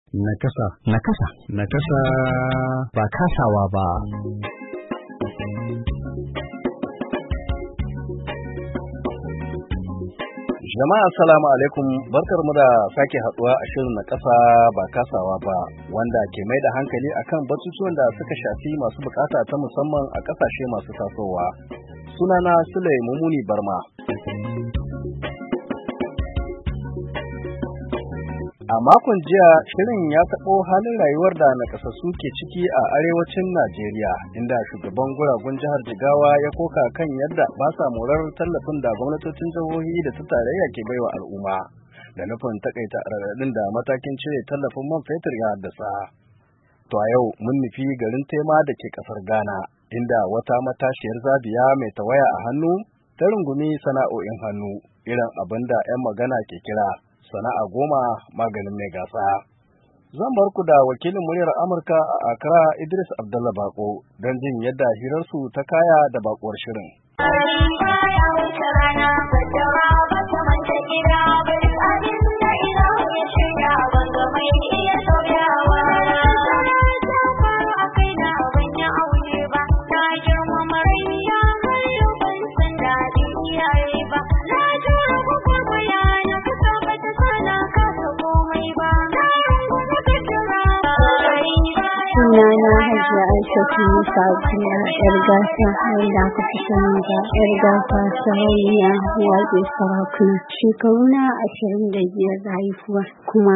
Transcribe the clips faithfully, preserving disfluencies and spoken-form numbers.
Nakasa. Nakasa. Nakasa. Ba kasawa ba. Jama'a assalamu alaikum, barkar mu da sake haduwa a shirin na kasa ba kasawa ba, wanda ke mai da hankali akan batutuwan da suka shafi masu bukata ta musamman a kasashe masu tasowa. Sunana Sule Mumuni Barma. A makon jiya shirin ya taɓo halin rayuwar da nakasassu ke ciki a arewacin Najeriya, inda shugaban guragun jihar Jigawa ya koka kan yadda ba sa morar tallafin da gwamnatocin jihohi da ta tarayya ke baiwa al'umma, da nufin takaita raɗaɗin da matakin cire tallafin man fetur ya haddasa. To a yau mun nufi garin Tema da ke ƙasar Ghana, inda wata matashiyar zabiya mai tawaya a hannu ta rungumi sana'o'in hannu, irin abin da 'yan magana ke kira sana'a goma maganin mai gasa. Zan bar ku da wakilin muryar Amurka a Accra Idris Abdullah Bako don jin yadda hirarsu ta kaya da bakuwar shirin. Sunana Hajiya Aishatu Musa Abdullah yar gasa wanda aka fi sani da yar gasa sarauniya waƙe sarakuna. Shekaruna ashirin da biyar da haihuwa, kuma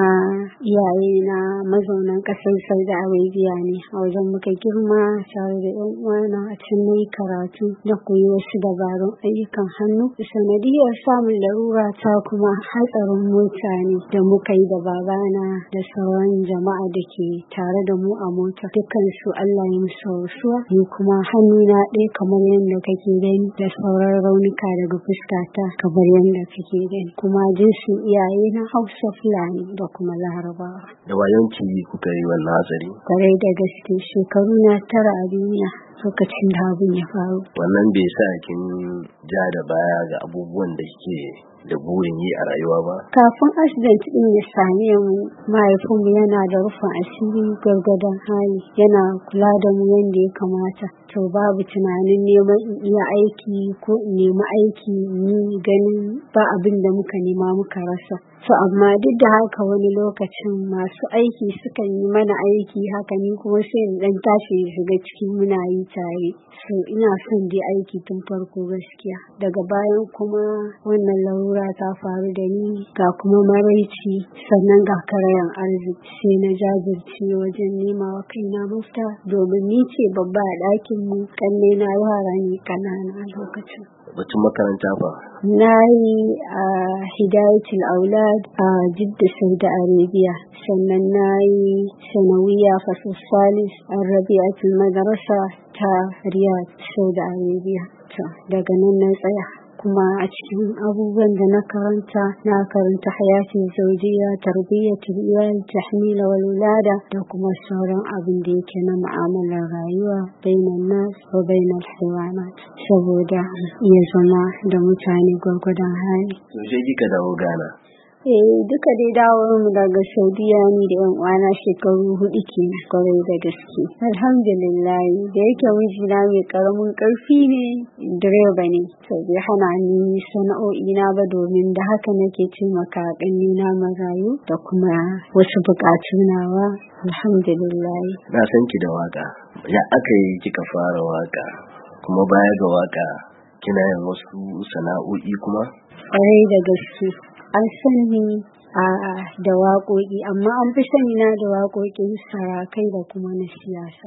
iyayena mazaunan ƙasar Saudi Arabia ne. A wajen muka girma tare da ƴan uwana, a can na yi karatu na koyi wasu dabarun ayyukan hannu. Sanadiyar samun larura ta kuma hatsarin mota ne da muka yi da babana da sauran jama'a da ke tare da mu a mota. Dukkan su Allah ya musu rasuwa, ni kuma hannuna ɗaya kamar yadda kake gani da sauran raunuka daga fuskata kamar yadda kake gani. Kuma jinsin iyaye na Hausa, Fulani da kuma Larabawa. Da wayanki kuka yi wannan hatsari? Kwarai da gaske, shekaru na tara a duniya lokacin da abin ya faru. Wannan bai sa kin ja da baya ga abubuwan da kike da burin yi a rayuwa ba? Kafin accident din ya same mu, mahaifinmu yana da rufin asiri gwargwadon hali, yana kula da mu yadda ya kamata. To babu tunanin neman in iya aiki ko in nemi aiki ni ganin ba abin da muka nema muka rasa. To amma duk da haka wani lokacin masu aiki sukan yi mana aiki haka, ni kuma sai in dan tashi shiga cikin muna yi tare. So ina son dai aiki tun farko gaskiya. Daga bayan kuma wannan larura ta faru da ni, ga kuma maraici, sannan ga karayan arziki, sai na jajirce wajen nema wa kaina mafita, domin ni ce babba a ɗakin mu, kanne na yara ne kanana a lokacin. Batun makaranta ba? Na yi a Hidayatul Aulad a Jidda, Saudi Arabia, sannan na yi sanawiya fasul salis a Rabi'atul Madrasa ta Riyadh, Saudi Arabia. To daga nan na tsaya. Kuma a cikin abubuwan da na karanta, na karanta hayatin zaujiya, tarbiyyatul iyal, tahmil wal wulada, da kuma sauran abin da yake na mu'amalar rayuwa bainan nas wa bainal haywanat, saboda iya zama da mutane gwargwadon hali. To sai kika dawo Ghana? Eh, duka dai dawowar mu daga Saudiya ni da yan uwana shekaru hudu kenan, kwarai da gaske. Alhamdulillah, da yake mijina mai karamin karfi ne, direba ne, to bai hana ni sana'o'i na ba, domin da haka nake taimaka ƙanni na marayu da kuma wasu buƙatu nawa. Alhamdulillah. Na san ki da waka. Ya aka yi kika fara waka? Kuma baya ga waka kina yin wasu sana'o'i kuma? Kwarai da gaske. An sani a da waƙoƙi, amma an fi sani na da waƙoƙin sarakai da kuma na siyasa.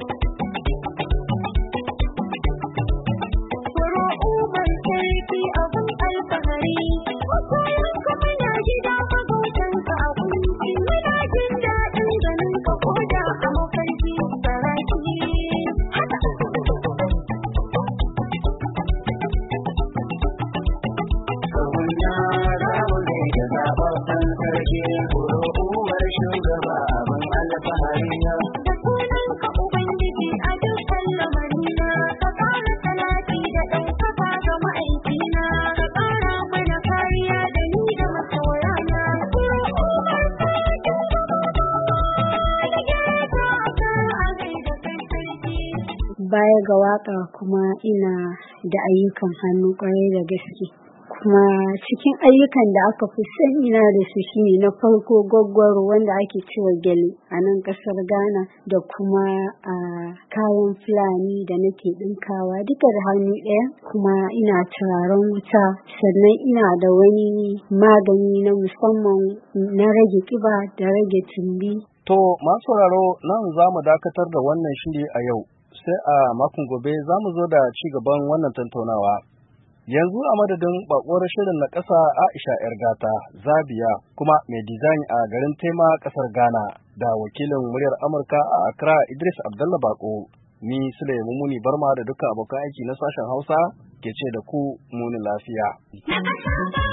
Ubangiji a dukkan lamarin na, ka ƙara salati da ɗaukaka ga ma'aikina. baya ga waka kuma ina da ayyukan hannu kwarai da gaske. Kuma cikin ayyukan da aka fi sani na da su shine na farko gwaggwaro wanda ake cewa gele a nan kasar Ghana, da kuma a kayan Fulani da nake dinkawa duka da hannu ɗaya. Kuma ina turaren wuta, sannan ina da wani magani na musamman na rage kiba da rage tumbi. To masu sauraro, nan za mu dakatar da wannan shiri a yau, sai a makon gobe za mu zo da ci gaban wannan tattaunawa. Yanzu a madadin bakuwar shirin na ƙasa Aisha ‘yar gata Zabiya, kuma mai dizayin a garin Tema ƙasar Ghana, da wakilin muryar Amurka a Accra Idris Abdallah Bako, ni Sule Mumuni Barma da duka abokan aiki na sashen Hausa ke ce da ku muni lafiya.